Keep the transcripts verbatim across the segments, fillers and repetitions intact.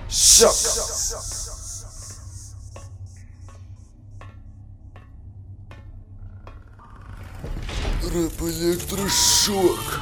Шок. Рэп електрошок.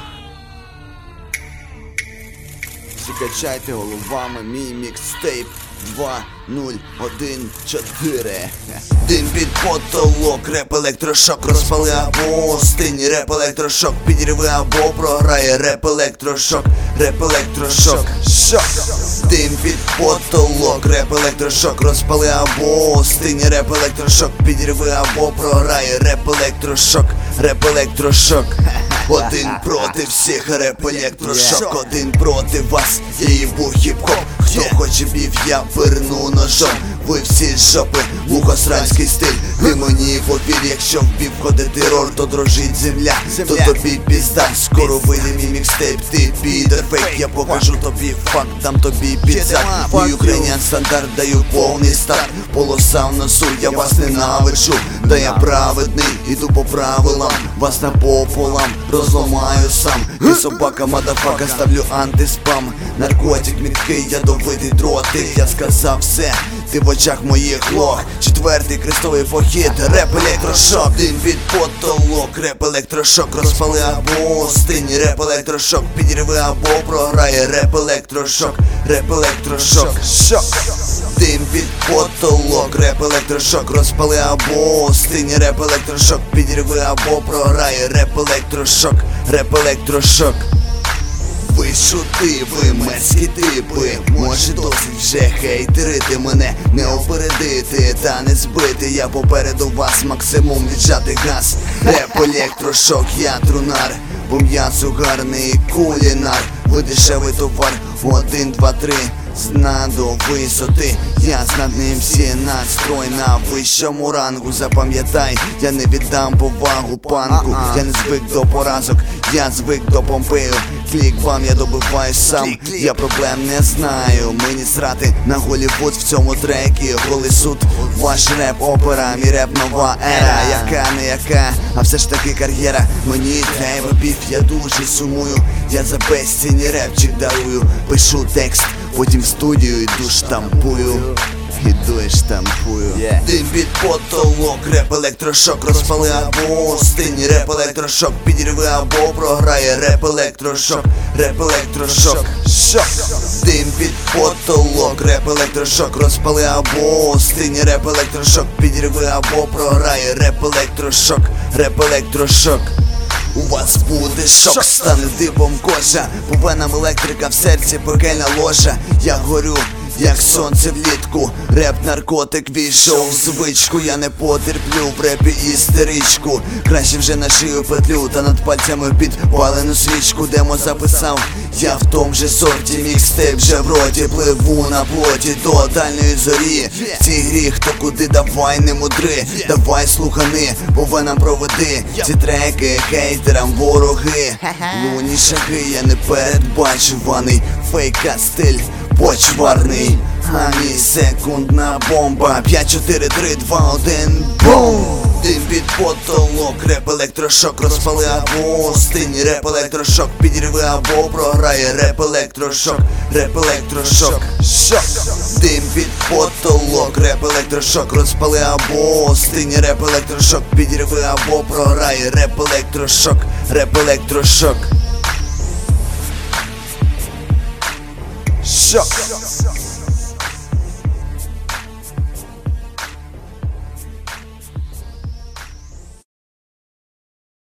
Закачайте головами мій мікстейп два нуль один чотири. Дим під потолок, реп електрошок. Розпали або остинь, реп електрошок. Підірви або програє, реп електрошок. Реп електрошок. Шок. Дим під потолок, реп електрошок. Розпали або остинь, реп електрошок. Підірви або програє, реп електрошок. Реп електрошок. Один проти всіх, реп електрошок. Один проти вас, я їбу хіп-хоп. Хто хоче бів, я перну ножом. Ви всі жопи, мухосранський стиль. Ти мені повір, якщо в бів ходить терор, то дрожить земля, то тобі пізда. Скоро вийде мій мікстейп, ти підер фейк. Я покажу тобі факт, дам тобі підзад. Мій український стандарт, даю повний старт. Полоса в носу, я вас ненавиджу. Та я праведний, іду по правилам. Вас напополам, розламаю сам. І собака, мадафака, ставлю антиспам. Наркотик міткий, ядовитий дротик. Я сказав все, ти в очах моїх лох. Четвертий крестовий похід, реп електрошок. Дим під потолок, реп електрошок. Розпали або остинь, реп електрошок. Підірви або програє, реп електрошок. Реп електрошок. Шок. Дим під потолок, реп електрошок. Розпали або остинь, реп електрошок. Підірви або програє, реп електрошок. Реп електрошок. Ви шути, ви мерзкі типи. Може досить вже хейтерити мене, не опередити та не збити. Я попереду вас, максимум віджати газ. Реп електрошок, я трунар. Бо м'ясо гарний кулінар. Ви дешевий товар, один, два, три. Зна до висоти, я з над ним всі настрой на вищому рангу. Запам'ятай, я не віддам повагу панку. Я не звик до поразок, я звик до помпею. Клік вам я добиваю сам, я проблем не знаю. Мені срати на Голлівуд в цьому трекі. Голий суд, ваш реп, опера, мій реп, нова ера. Яка не яка, а все ж таки кар'єра. Мені треба бів, я дуже сумую. Я за безцінний репчик дарую. Пишу текст, потім в студію йду штампую. Іду і штампую. yeah. Дим під потолок, реп електрошок. Розпали або остинь, реп електрошок. Підірви або програє, реп електрошок. Реп електрошок. Шок. Дим під потолок, реп електрошок. Розпали або остинь, реп електрошок. Підірви або програє, реп електрошок. Реп електрошок. У вас буде шок, стане дибом кожа. По венам електрика, в серці пекельна ложа. Я горю, як сонце влітку. Реп наркотик війшов в звичку. Я не потерплю в репі істеричку. Краще вже на шию петлю та над пальцями підпалену свічку. Демо записав, я в том же сорті. Мікстейп вже в роті, пливу на плоті до дальньої зорі. В цій грі хто куди, давай не мудри. Давай слухани, по венам проведи. Ці треки хейтерам вороги. Луні шаги, я не передбачуваний. Фейка стиль почварний, ані секундна бомба. П'ять, чотири, три, два, один, бум! Дим під потолок, реп електрошок. Розпали або остинь, реп електрошок. Підірви або програє, реп електрошок. Реп електрошок. Шок. Дим під потолок, реп електрошок. Розпали або остинь, реп електрошок. Підірви або програє, реп електрошок. Реп електрошок. Шок.